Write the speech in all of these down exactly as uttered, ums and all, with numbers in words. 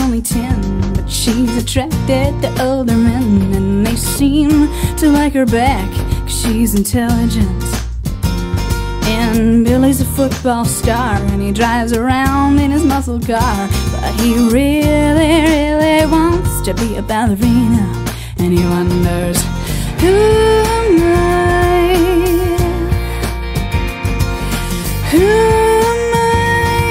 only ten, but she's attracted to older men, and they seem to like her back, 'cause she's intelligent. And Billy's a football star, and he drives around in his muscle car, but he really, really wants to be a ballerina, and he wonders, who am I? Who am I?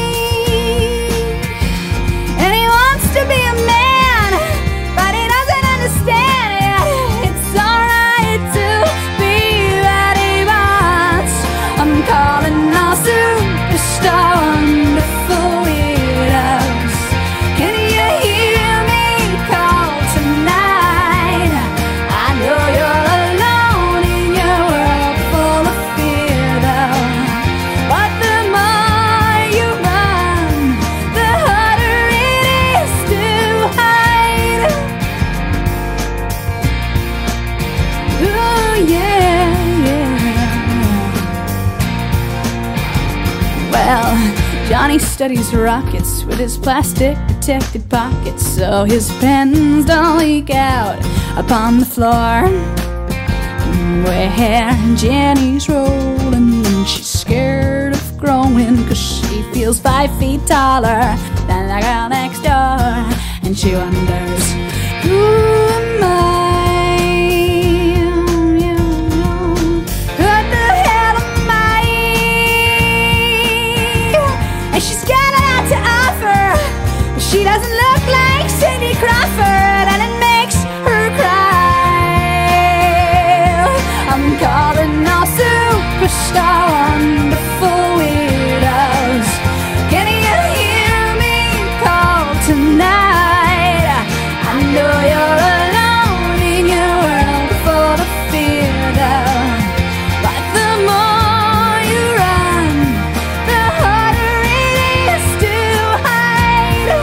And he wants to be a man, but he doesn't understand it. It's alright to be what he wants. I'm calling all superstar wonderful weirdos. Can you hear me call tonight? I know you're alone in your world full of fear, though. But the more you run, the harder it is to hide. Ooh, yeah, yeah. Well, Johnny studies rockets with his plastic protected pockets, so his pens don't leak out upon the floor. Where Jenny's rolling, and she's scared of growing, 'cause she feels five feet taller than the girl next door, and she wonders, who am I? What the hell am I? And she's got a lot to offer, but she doesn't look like Cindy Crawford, and it makes her cry. I'm calling all superstar wonderful weirdos. Can you hear me call tonight? I know you're alone in your world full of fear, though. But the more you run, the harder it is to hide.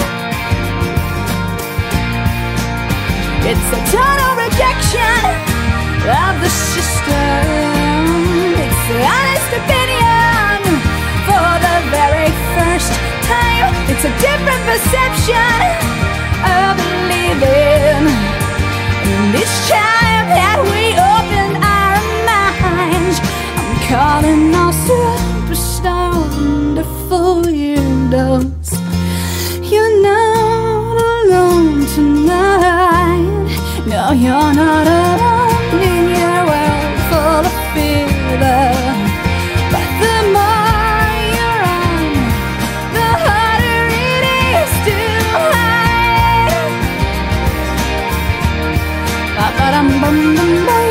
It's a total rejection of the system. It's the honest opinion for the very first time. It's a different perception of living. And it's time that we open our minds. I'm calling all superstar wonderful weirdos. You're not alone tonight. No, you're not alone in your world full of fear, though. But the more you run, the harder it is to hide. Ba-ba-dum-bum-bum-bay,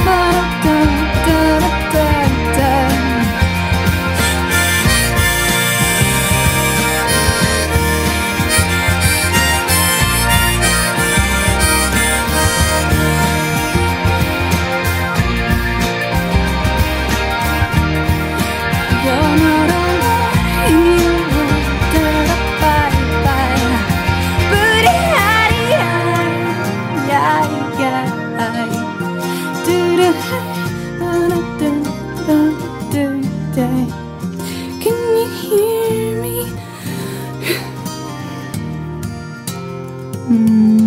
ba-da-da-da-da-da-da. You're not alone in your world, da-da-bye-bye. Booty-hidey-high, do-do-da-da-da-da-da. Can you hear me? Mm.